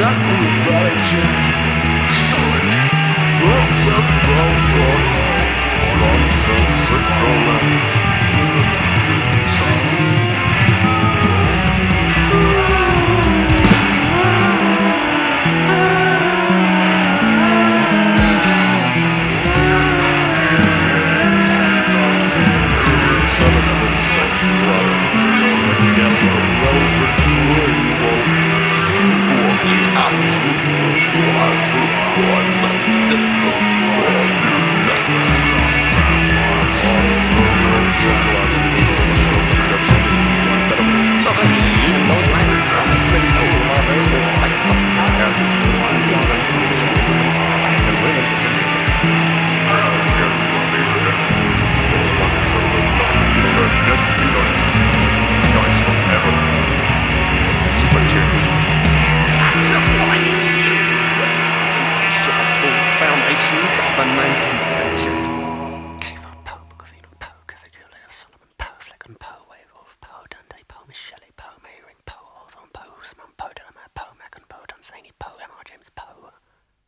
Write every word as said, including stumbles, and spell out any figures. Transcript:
Foundations of the nineteenth century. K for Poe, Book of Eden, Poe, Cavigula, Solomon, Poe, Flecken, Poe, Werewolf, Poe, Dante, Poe, Miss Shelley, Poe, Mary, Poe, Hawthorne, Poe, Simon, Poe, Delamere, Poe, Macon, Poe, Dunsany, Poe, M R. James, Poe,